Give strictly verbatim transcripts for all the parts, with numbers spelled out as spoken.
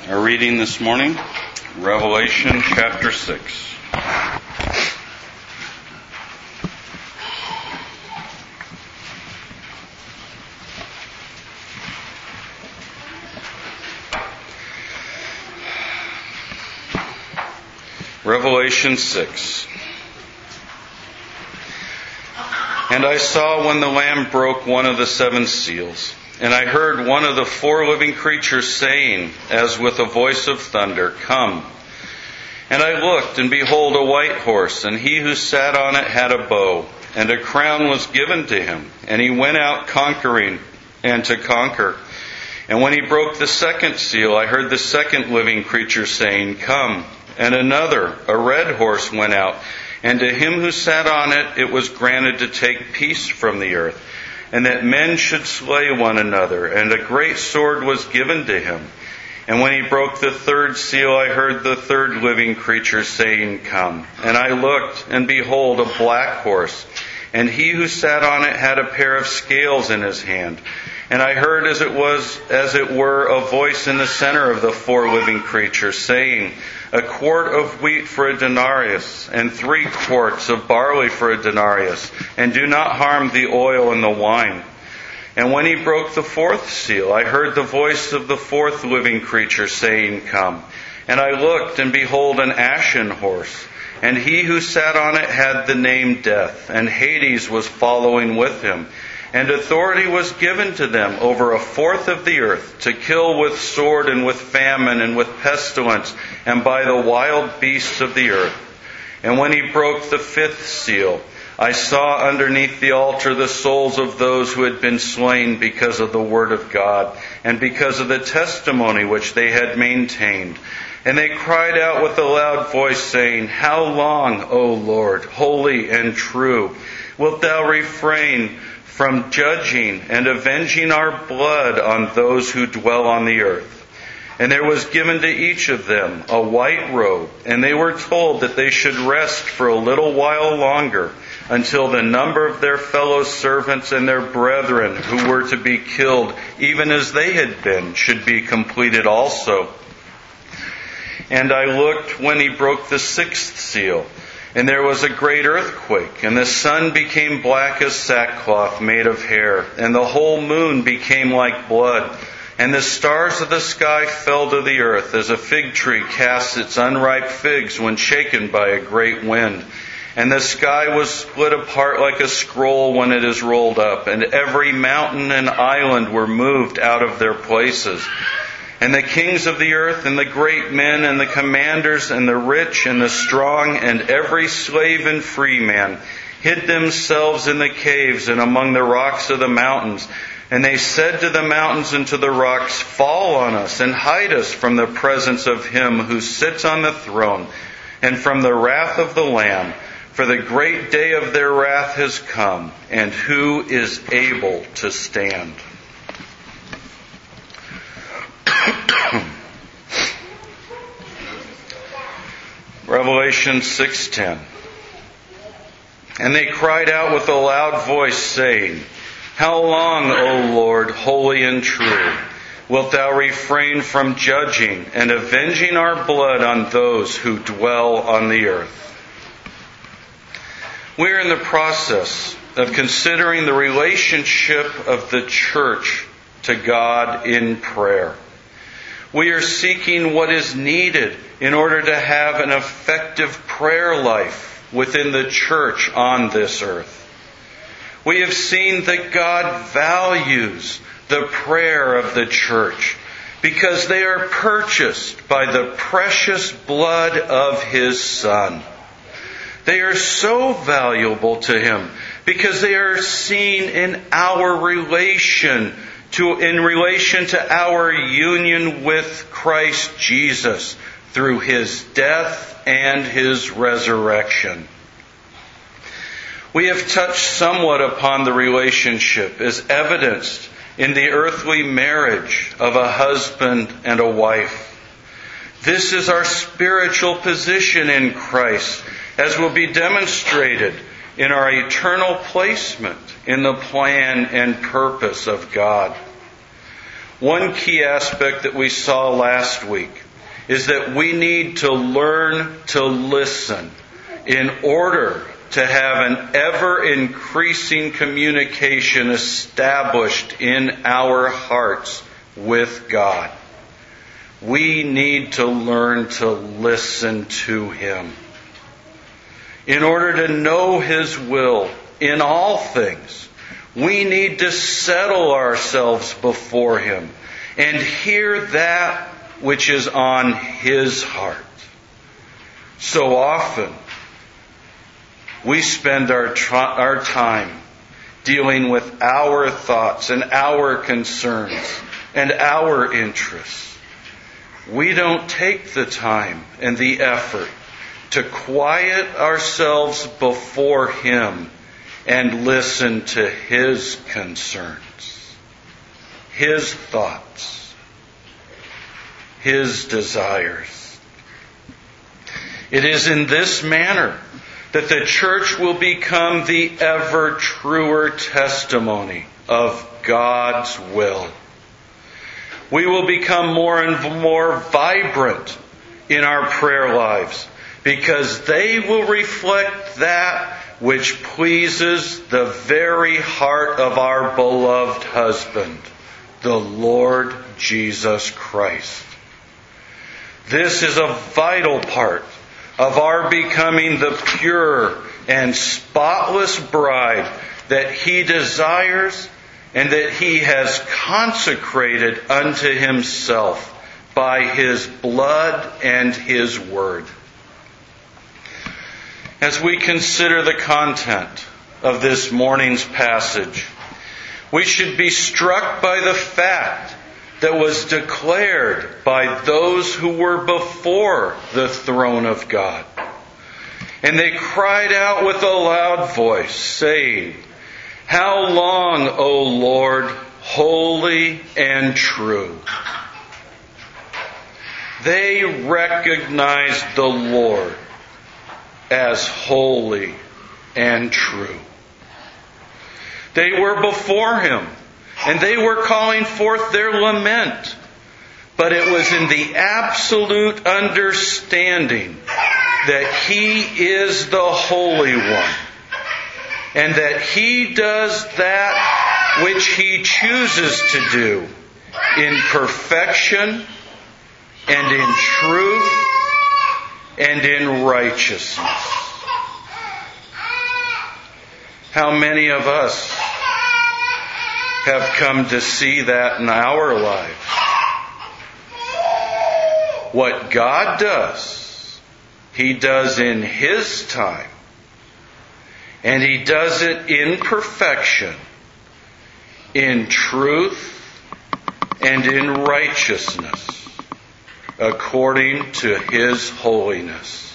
Our reading this morning, Revelation chapter six. Revelation six. And I saw when the Lamb broke one of the seven seals, and I heard one of the four living creatures saying, as with a voice of thunder, "Come." And I looked, and behold, a white horse, and he who sat on it had a bow, and a crown was given to him, and he went out conquering and to conquer. And when he broke the second seal, I heard the second living creature saying, "Come." And another, a red horse, went out, and to him who sat on it, it was granted to take peace from the earth, and that men should slay one another, and a great sword was given to him. And when he broke the third seal, I heard the third living creature saying, "Come." And I looked, and behold, a black horse, and he who sat on it had a pair of scales in his hand. And I heard as it was, as it were, a voice in the center of the four living creatures saying, "A quart of wheat for a denarius, and three quarts of barley for a denarius, and do not harm the oil and the wine." And when he broke the fourth seal, I heard the voice of the fourth living creature saying, "Come." And I looked, and behold, an ashen horse, and he who sat on it had the name Death, and Hades was following with him. And authority was given to them over a fourth of the earth, to kill with sword and with famine and with pestilence, and by the wild beasts of the earth. And when he broke the fifth seal, I saw underneath the altar the souls of those who had been slain because of the word of God, and because of the testimony which they had maintained. And they cried out with a loud voice, saying, "How long, O Lord, holy and true, wilt thou refrain from judging and avenging our blood on those who dwell on the earth?" And there was given to each of them a white robe, and they were told that they should rest for a little while longer, until the number of their fellow servants and their brethren who were to be killed, even as they had been, should be completed also. And I looked when he broke the sixth seal, and there was a great earthquake, and the sun became black as sackcloth made of hair, and the whole moon became like blood, and the stars of the sky fell to the earth, as a fig tree casts its unripe figs when shaken by a great wind. And the sky was split apart like a scroll when it is rolled up, and every mountain and island were moved out of their places. And the kings of the earth, and the great men, and the commanders, and the rich, and the strong, and every slave and free man, hid themselves in the caves and among the rocks of the mountains. And they said to the mountains and to the rocks, "Fall on us, and hide us from the presence of him who sits on the throne, and from the wrath of the Lamb. For the great day of their wrath has come, and who is able to stand?" Revelation six ten. And they cried out with a loud voice, saying, "How long, O Lord, holy and true, wilt thou refrain from judging and avenging our blood on those who dwell on the earth?" We are in the process of considering the relationship of the church to God in prayer. We are seeking what is needed in order to have an effective prayer life within the church on this earth. We have seen that God values the prayer of the church because they are purchased by the precious blood of His Son. They are so valuable to Him because they are seen in our relation to, in relation to our union with Christ Jesus through His death and His resurrection. We have touched somewhat upon the relationship as evidenced in the earthly marriage of a husband and a wife. This is our spiritual position in Christ, as will be demonstrated in our eternal placement in the plan and purpose of God. One key aspect that we saw last week is that we need to learn to listen in order to have an ever-increasing communication established in our hearts with God. We need to learn to listen to Him. In order to know His will in all things, we need to settle ourselves before Him and hear that which is on His heart. So often, we spend our, tr- our time dealing with our thoughts and our concerns and our interests. We don't take the time and the effort to quiet ourselves before Him and listen to His concerns, His thoughts, His desires. It is in this manner that the church will become the ever truer testimony of God's will. We will become more and more vibrant in our prayer lives because they will reflect that which pleases the very heart of our beloved husband, the Lord Jesus Christ. This is a vital part of our becoming the pure and spotless bride that He desires and that He has consecrated unto Himself by His blood and His word. As we consider the content of this morning's passage, we should be struck by the fact that was declared by those who were before the throne of God. And they cried out with a loud voice, saying, "How long, O Lord, holy and true?" They recognized the Lord as holy and true. They were before Him, and they were calling forth their lament. But it was in the absolute understanding that He is the Holy One, and that He does that which He chooses to do in perfection and in truth and in righteousness. How many of us have come to see that in our lives? What God does, He does in His time. And He does it in perfection, in truth, and in righteousness, according to His holiness.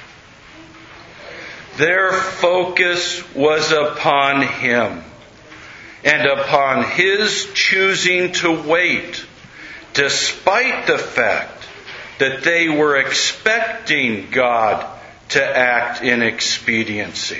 Their focus was upon Him and upon His choosing to wait, despite the fact that they were expecting God to act in expediency.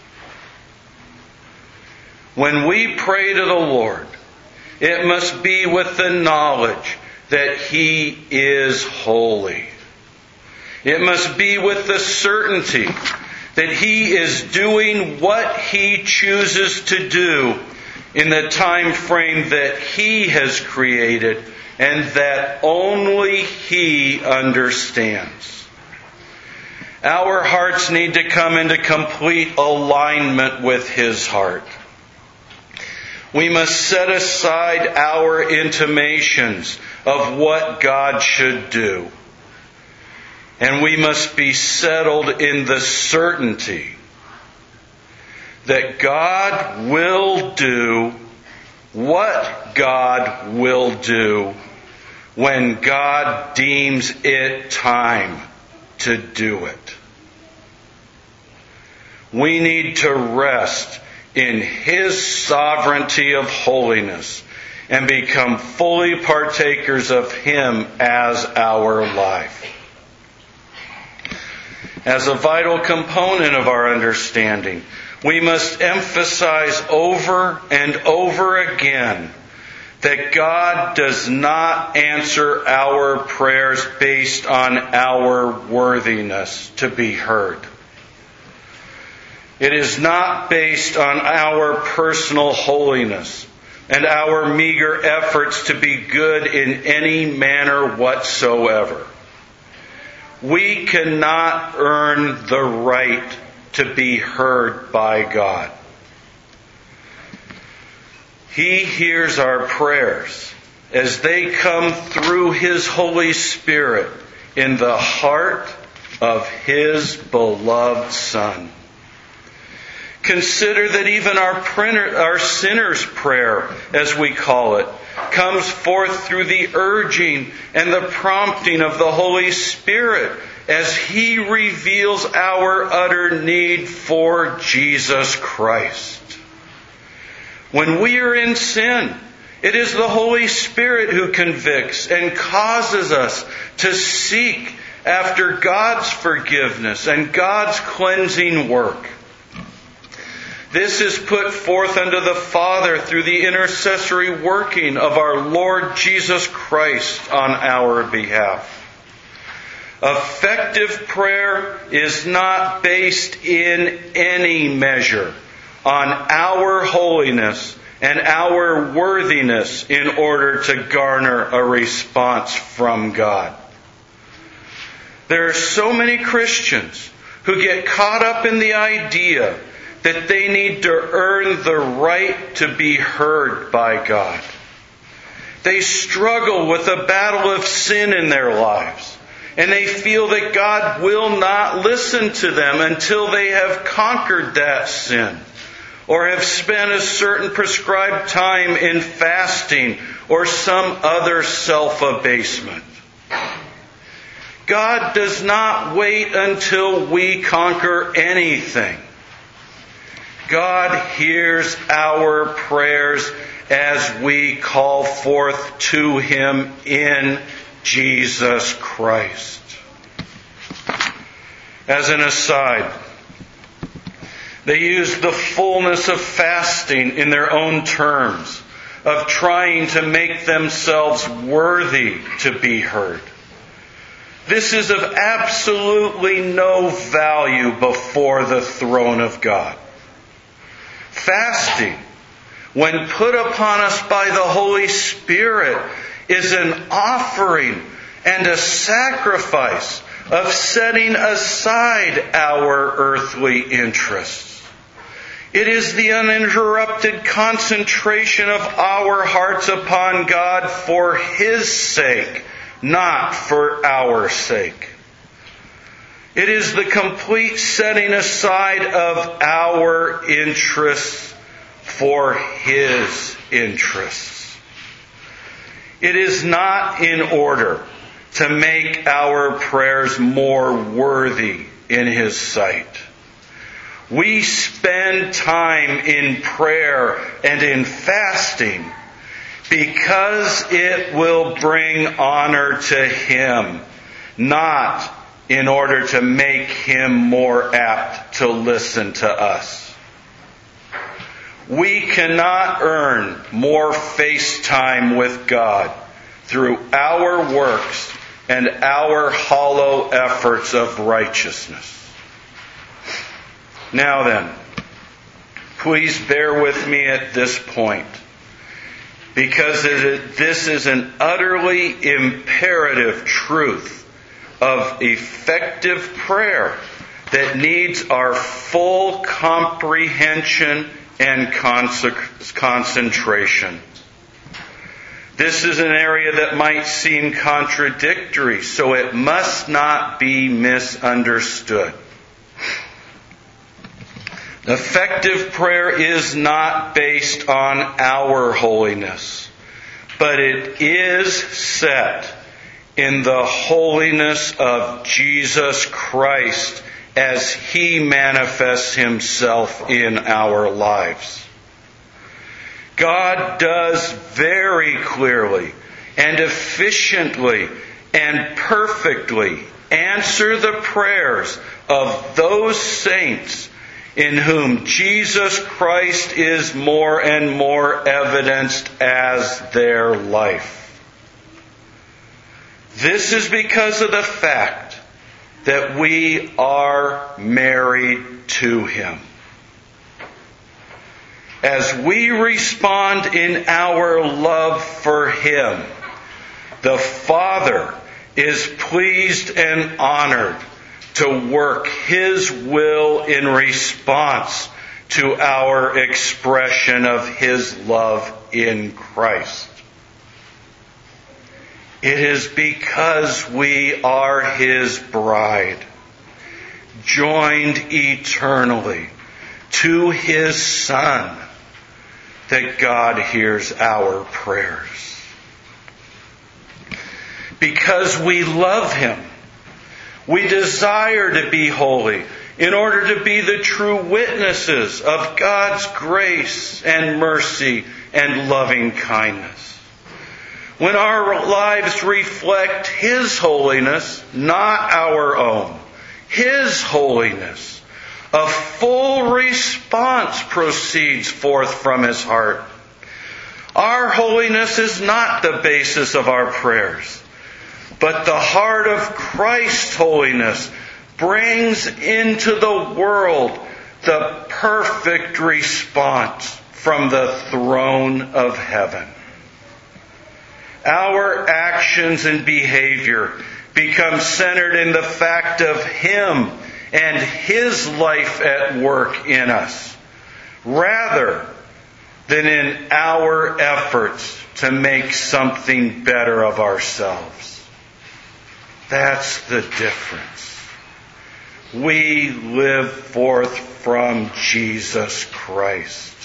When we pray to the Lord, it must be with the knowledge that He is holy. It must be with the certainty that He is doing what He chooses to do in the time frame that He has created and that only He understands. Our hearts need to come into complete alignment with His heart. We must set aside our intimations of what God should do. And we must be settled in the certainty that God will do what God will do when God deems it time to do it. We need to rest in His sovereignty of holiness and become fully partakers of Him as our life. As a vital component of our understanding, we must emphasize over and over again that God does not answer our prayers based on our worthiness to be heard. It is not based on our personal holiness and our meager efforts to be good in any manner whatsoever. We cannot earn the right to be heard by God. He hears our prayers as they come through His Holy Spirit in the heart of His beloved Son. Consider that even our, printer, our sinner's prayer, as we call it, comes forth through the urging and the prompting of the Holy Spirit as He reveals our utter need for Jesus Christ. When we are in sin, it is the Holy Spirit who convicts and causes us to seek after God's forgiveness and God's cleansing work. This is put forth unto the Father through the intercessory working of our Lord Jesus Christ on our behalf. Effective prayer is not based in any measure on our holiness and our worthiness in order to garner a response from God. There are so many Christians who get caught up in the idea that they need to earn the right to be heard by God. They struggle with a battle of sin in their lives, and they feel that God will not listen to them until they have conquered that sin, or have spent a certain prescribed time in fasting or some other self-abasement. God does not wait until we conquer anything. God hears our prayers as we call forth to Him in Jesus Christ. As an aside, they use the fullness of fasting in their own terms, of trying to make themselves worthy to be heard. This is of absolutely no value before the throne of God. Fasting, when put upon us by the Holy Spirit, is an offering and a sacrifice of setting aside our earthly interess. It is the uninterrupted concentration of our hearts upon God for His sake, not for our sake. It is the complete setting aside of our interests for His interests. It is not in order to make our prayers more worthy in His sight. We spend time in prayer and in fasting because it will bring honor to Him, not in order to make Him more apt to listen to us. We cannot earn more face time with God through our works and our hollow efforts of righteousness. Now then, please bear with me at this point, because this is an utterly imperative truth of effective prayer that needs our full comprehension and concentration. This is an area that might seem contradictory, so it must not be misunderstood. Effective prayer is not based on our holiness, but it is set in the holiness of Jesus Christ as He manifests Himself in our lives. God does very clearly and efficiently and perfectly answer the prayers of those saints in whom Jesus Christ is more and more evidenced as their life. This is because of the fact that we are married to Him. As we respond in our love for Him, the Father is pleased and honored to work His will in response to our expression of His love in Christ. It is because we are His bride, joined eternally to His Son, that God hears our prayers. Because we love Him, we desire to be holy in order to be the true witnesses of God's grace and mercy and loving kindness. When our lives reflect His holiness, not our own, His holiness, a full response proceeds forth from His heart. Our holiness is not the basis of our prayers, but the heart of Christ's holiness brings into the world the perfect response from the throne of heaven. Our actions and behavior become centered in the fact of Him and His life at work in us, rather than in our efforts to make something better of ourselves. That's the difference. We live forth from Jesus Christ.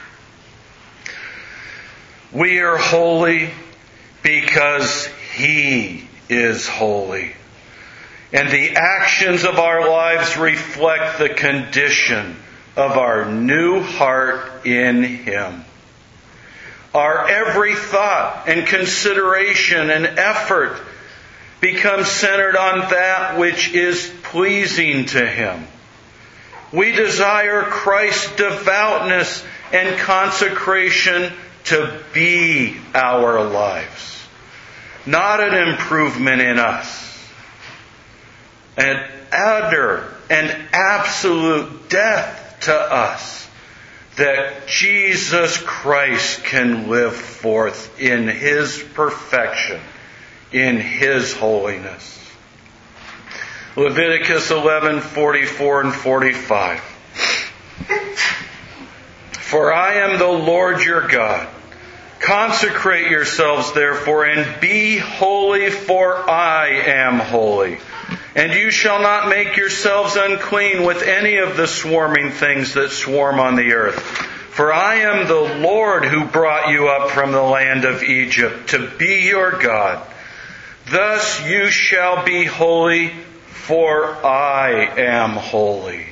We are holy because He is holy. And the actions of our lives reflect the condition of our new heart in Him. Our every thought and consideration and effort becomes centered on that which is pleasing to Him. We desire Christ's devoutness and consecration to be our lives. Not an improvement in us. An utter and absolute death to us, that Jesus Christ can live forth in His perfection, in His holiness. Leviticus eleven, forty-four and forty-five. For I am the Lord your God. Consecrate yourselves, therefore, and be holy, for I am holy. And you shall not make yourselves unclean with any of the swarming things that swarm on the earth. For I am the Lord who brought you up from the land of Egypt to be your God. Thus you shall be holy, for I am holy.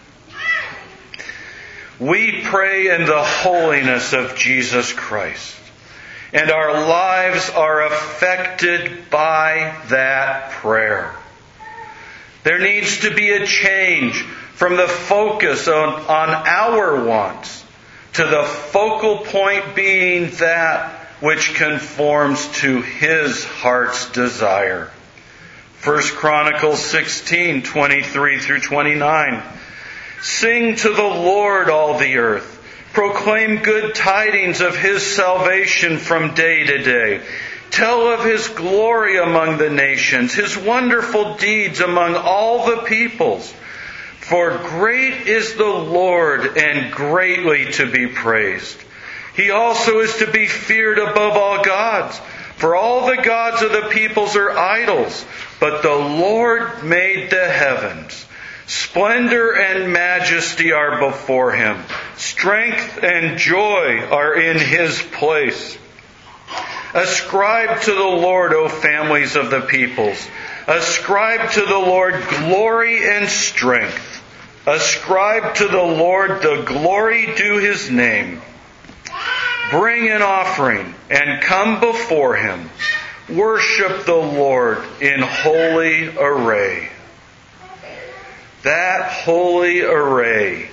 We pray in the holiness of Jesus Christ, and our lives are affected by that prayer. There needs to be a change from the focus on, on our wants to the focal point being that which conforms to His heart's desire. First Chronicles sixteen, twenty-three through twenty-nine. Sing to the Lord, all the earth. Proclaim good tidings of His salvation from day to day. Tell of His glory among the nations, His wonderful deeds among all the peoples. For great is the Lord, and greatly to be praised. He also is to be feared above all gods. For all the gods of the peoples are idols, but the Lord made the heavens. Splendor and majesty are before Him. Strength and joy are in His place. Ascribe to the Lord, O families of the peoples. Ascribe to the Lord glory and strength. Ascribe to the Lord the glory due His name. Bring an offering and come before Him. Worship the Lord in holy array. That holy array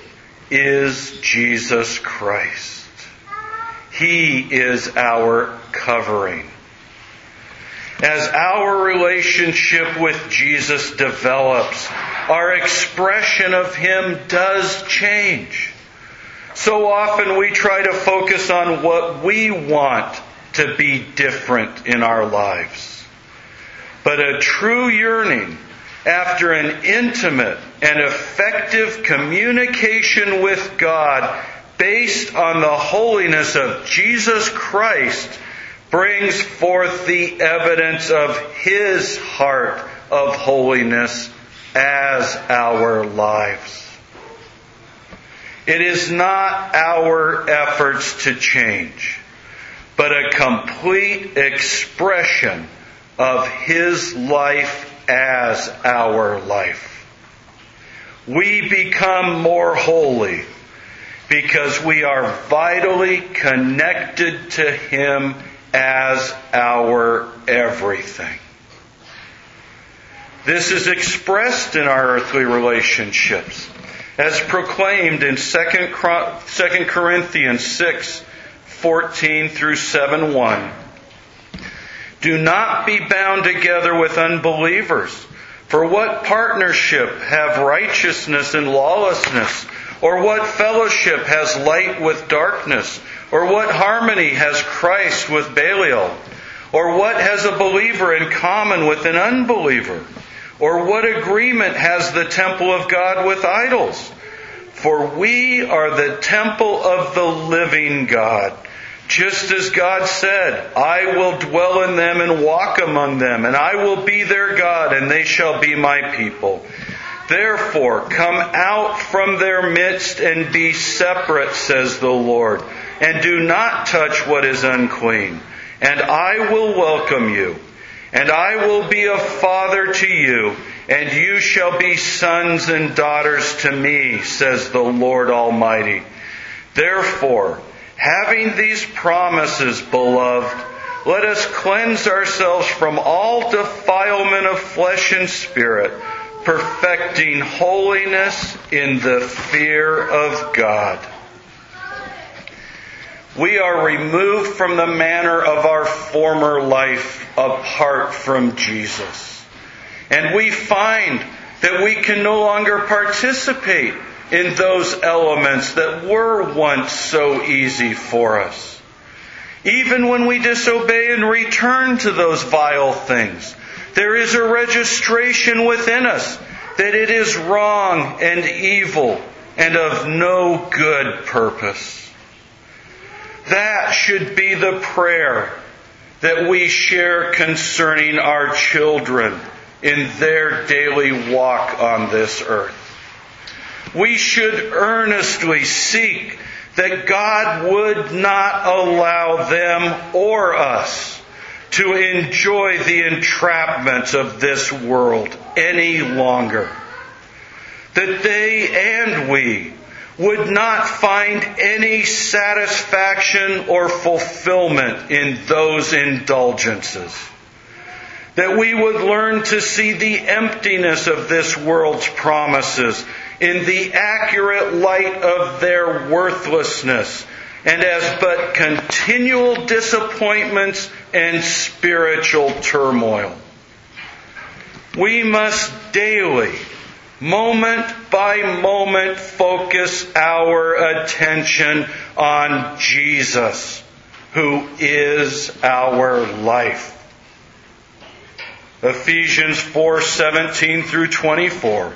is Jesus Christ. He is our covering. As our relationship with Jesus develops, our expression of Him does change. So often we try to focus on what we want to be different in our lives. But a true yearning after an intimate and effective communication with God based on the holiness of Jesus Christ brings forth the evidence of His heart of holiness as our lives. It is not our efforts to change, but a complete expression of His life as our life. We become more holy because we are vitally connected to Him as our everything. This is expressed in our earthly relationships, as proclaimed in Second Corinthians six, fourteen through seven one. Do not be bound together with unbelievers. For what partnership have righteousness and lawlessness? Or what fellowship has light with darkness? Or what harmony has Christ with Belial? Or what has a believer in common with an unbeliever? Or what agreement has the temple of God with idols? For we are the temple of the living God. Just as God said, I will dwell in them and walk among them, and I will be their God, and they shall be my people. Therefore, come out from their midst and be separate, says the Lord, and do not touch what is unclean, and I will welcome you. And I will be a father to you, and you shall be sons and daughters to me, says the Lord Almighty. Therefore, having these promises, beloved, let us cleanse ourselves from all defilement of flesh and spirit, perfecting holiness in the fear of God. We are removed from the manner of our former life apart from Jesus. And we find that we can no longer participate in those elements that were once so easy for us. Even when we disobey and return to those vile things, there is a registration within us that it is wrong and evil and of no good purpose. That should be the prayer that we share concerning our children in their daily walk on this earth. We should earnestly seek that God would not allow them or us to enjoy the entrapments of this world any longer. That they and we would not find any satisfaction or fulfillment in those indulgences. That we would learn to see the emptiness of this world's promises in the accurate light of their worthlessness and as but continual disappointments and spiritual turmoil. We must daily, moment by moment, focus our attention on Jesus, who is our life. Ephesians four seventeen through twenty-four.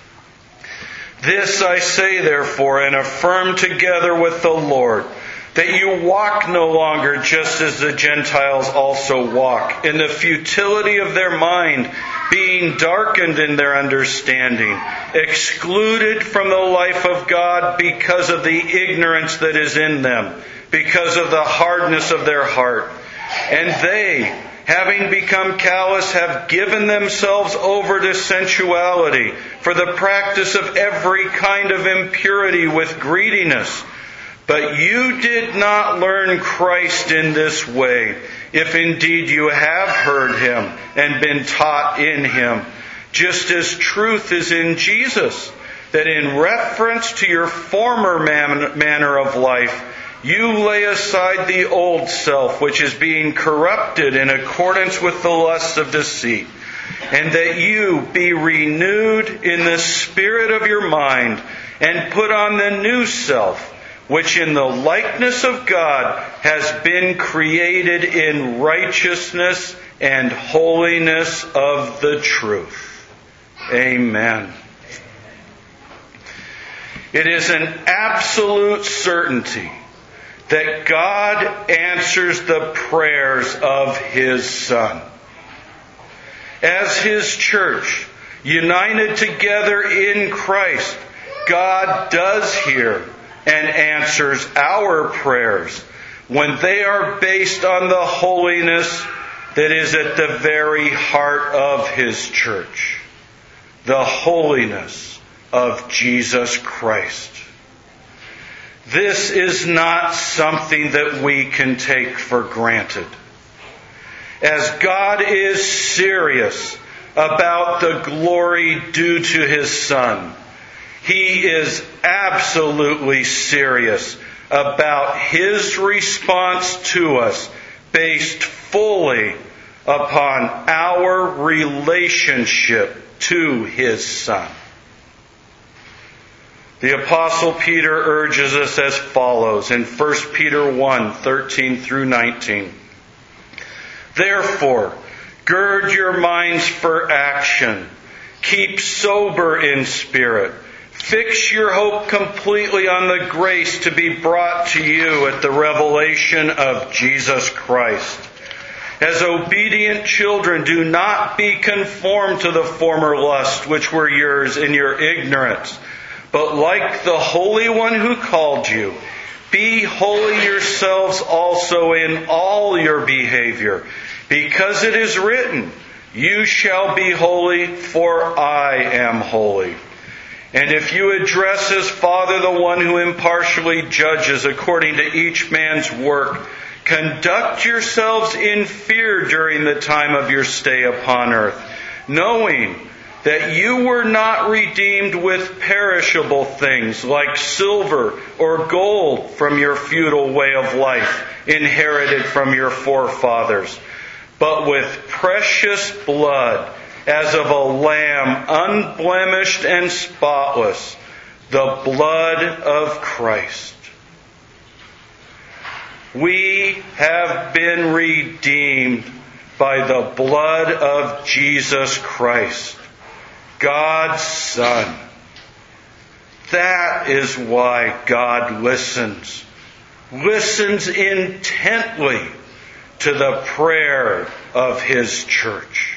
This I say, therefore, and affirm together with the Lord, that you walk no longer just as the Gentiles also walk, in the futility of their mind, being darkened in their understanding, excluded from the life of God because of the ignorance that is in them, because of the hardness of their heart. And they, having become callous, have given themselves over to sensuality, for the practice of every kind of impurity with greediness. But you did not learn Christ in this way, if indeed you have heard Him and been taught in Him, just as truth is in Jesus, that in reference to your former man- manner of life, you lay aside the old self, which is being corrupted in accordance with the lusts of deceit, and that you be renewed in the spirit of your mind, and put on the new self, which in the likeness of God has been created in righteousness and holiness of the truth. Amen. It is an absolute certainty that God answers the prayers of His Son. As His church, united together in Christ, God does hear and answers our prayers when they are based on the holiness that is at the very heart of His church, the holiness of Jesus Christ. This is not something that we can take for granted. As God is serious about the glory due to His Son, He is absolutely serious about His response to us based fully upon our relationship to His Son. The Apostle Peter urges us as follows in First Peter one, thirteen through nineteen. Therefore, gird your minds for action. Keep sober in spirit. Fix your hope completely on the grace to be brought to you at the revelation of Jesus Christ. As obedient children, do not be conformed to the former lusts which were yours in your ignorance. But like the Holy One who called you, be holy yourselves also in all your behavior, because it is written, you shall be holy, for I am holy. And if you address as Father the one who impartially judges according to each man's work, conduct yourselves in fear during the time of your stay upon earth, knowing that you were not redeemed with perishable things like silver or gold from your futile way of life inherited from your forefathers, but with precious blood as of a lamb unblemished and spotless, the blood of Christ. We have been redeemed by the blood of Jesus Christ, God's Son. That is why God listens, listens intently to the prayer of His church.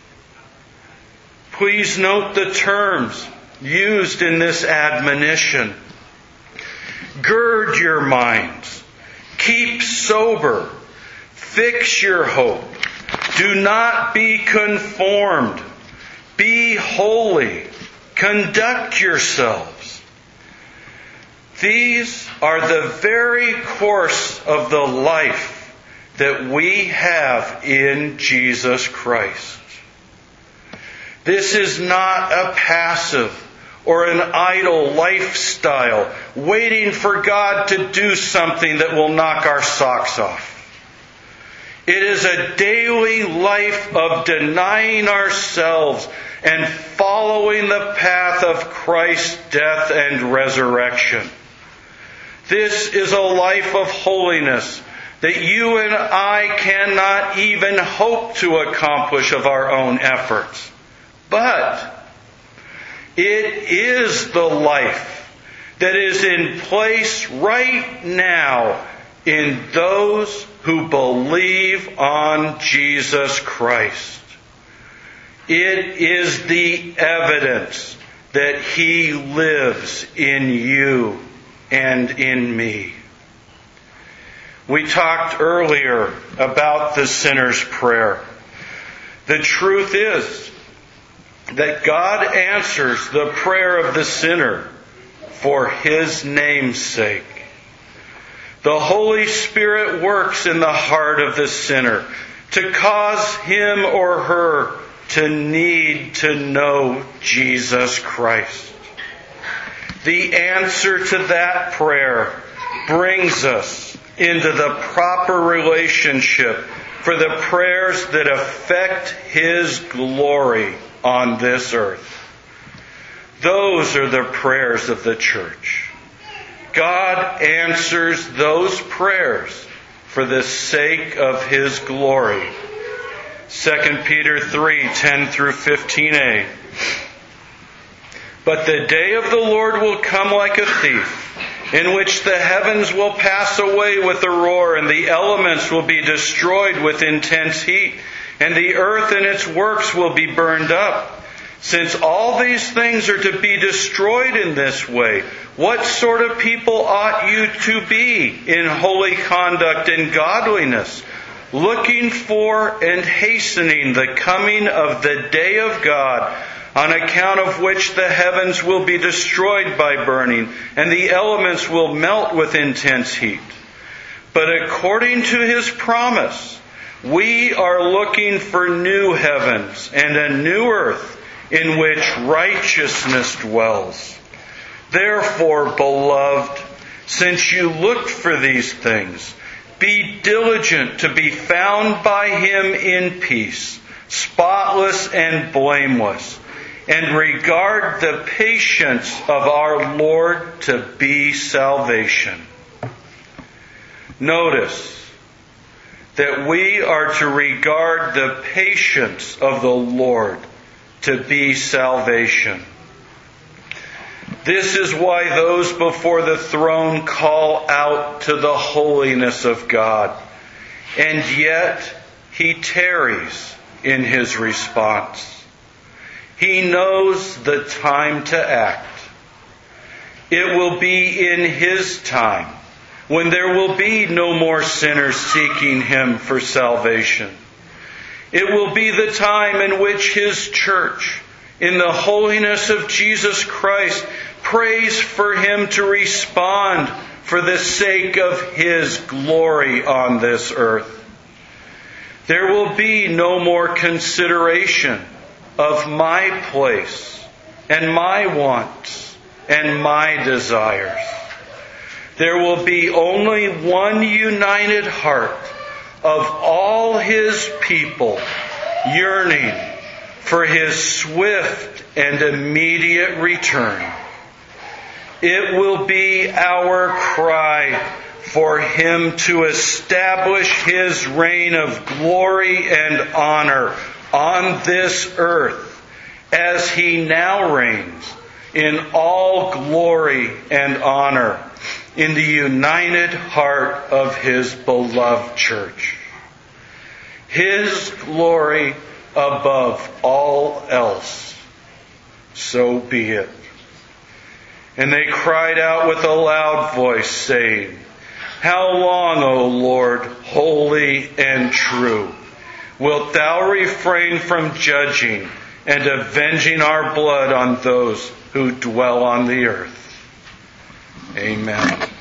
Please note the terms used in this admonition. Gird your minds. Keep sober. Fix your hope. Do not be conformed. Be holy. Conduct yourselves. These are the very course of the life that we have in Jesus Christ. This is not a passive or an idle lifestyle waiting for God to do something that will knock our socks off. It is a daily life of denying ourselves and following the path of Christ's death and resurrection. This is a life of holiness that you and I cannot even hope to accomplish of our own efforts. But it is the life that is in place right now in those who believe on Jesus Christ. It is the evidence that He lives in you and in me. We talked earlier about the sinner's prayer. The truth is that God answers the prayer of the sinner for His name's sake. The Holy Spirit works in the heart of the sinner to cause him or her to need to know Jesus Christ. The answer to that prayer brings us into the proper relationship for the prayers that affect His glory on this earth. Those are the prayers of the church. God answers those prayers for the sake of His glory. Second Peter three, ten through fifteen a. But the day of the Lord will come like a thief, in which the heavens will pass away with a roar, and the elements will be destroyed with intense heat, and the earth and its works will be burned up. Since all these things are to be destroyed in this way, what sort of people ought you to be in holy conduct and godliness, looking for and hastening the coming of the day of God, on account of which the heavens will be destroyed by burning, and the elements will melt with intense heat? But according to His promise, we are looking for new heavens and a new earth in which righteousness dwells. Therefore, beloved, since you look for these things, be diligent to be found by Him in peace, spotless and blameless, and regard the patience of our Lord to be salvation. Notice that we are to regard the patience of the Lord to be salvation. This is why those before the throne call out to the holiness of God, and yet He tarries in His response. He knows the time to act. It will be in His time, when there will be no more sinners seeking Him for salvation. It will be the time in which His church, in the holiness of Jesus Christ, prays for Him to respond for the sake of His glory on this earth. There will be no more consideration of my place and my wants and my desires. There will be only one united heart of all His people yearning for His swift and immediate return. It will be our cry for Him to establish His reign of glory and honor on this earth as He now reigns in all glory and honor in the united heart of His beloved church. His glory above all else. So be it. And they cried out with a loud voice, saying, How long, O Lord, holy and true, wilt Thou refrain from judging and avenging our blood on those who dwell on the earth? Amen.